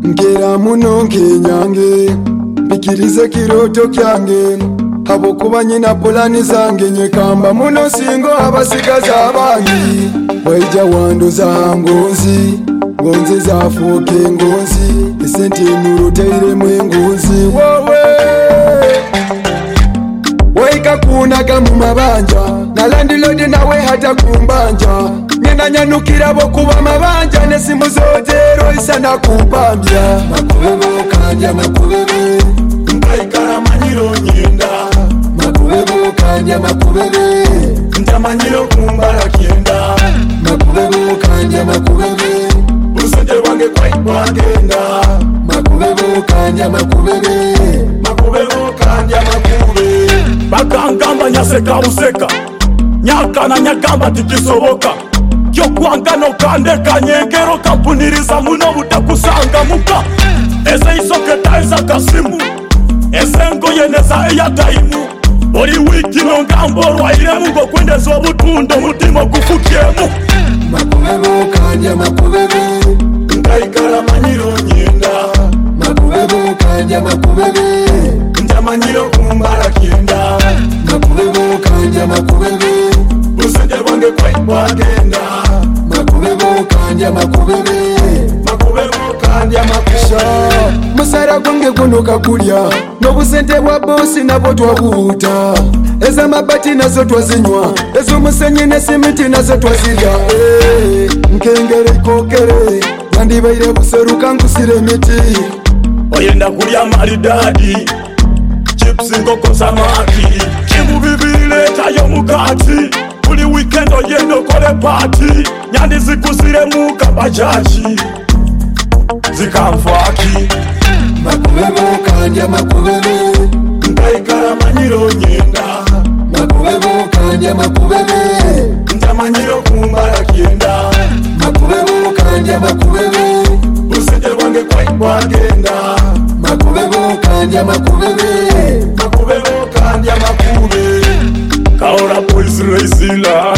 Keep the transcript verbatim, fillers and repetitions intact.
Nkera muno nkenyange bikirize kiroto kyange habo kuba nyina polani zange nyekamba muno singo abasigaza abangi waija wanduza ngonzi ngonzi zafuke ngonzi esente nuruteire mwengonzi wowe waika kunaga mu mabanja na landlord nawe hata kumbanja nina nyanukira bo kuba mabanja ne simu zotero isana kupambya makubebo kanja makubebe nkaikara manyiro nyenda makubebo kanja makubebe ntamanyiro kumbara kienda makubebo kanja makubebe usende wange kwa wagenda makubebo kanja makubebe makubebo kanja makubebe bakangamba nyaseka useka nyaka na nyagamba tikisoboka kyo kwangano kandeka nyengero kampuniriza muno butakusanga muka eze isoketa eza kasimu eze ngoyeneza eya taimu oli wiki no ngambo rwaire mungo kwendeza obutundo mutima kufukyemu makubebo kanja makubebe nkaikara manyiro nyenda makubebo kanja makubebe ntamanyiro kumbara kienda makubebo kanja makubebe usende wange kwa wagenda makubebo kanja makubebe makubebo kanja makubebe musara gwange gunuka kulya n'obusente bwa bosi nabwo twabuuta eza mabati nazo twazinywa ezo musenyi ne simiti nazo twazirya hey, nkengere kokere yandibaire buseruka ngusire miti oyenda kulya maridadi chips ngoko samaki kimu bibile tayo mukati kuli weekend oyendo kole party nyandi zikusire muka bajaji zikamfaki makubebo kanja makubebe nkaikara manyiro nyenda makubebo kanja makubebe ntamanyiro kumbara kienda makubebo kanja makubebe usende wange kwa wagenda makubebo kanja makubebe makubebo kanja makubebe kaora boys reisila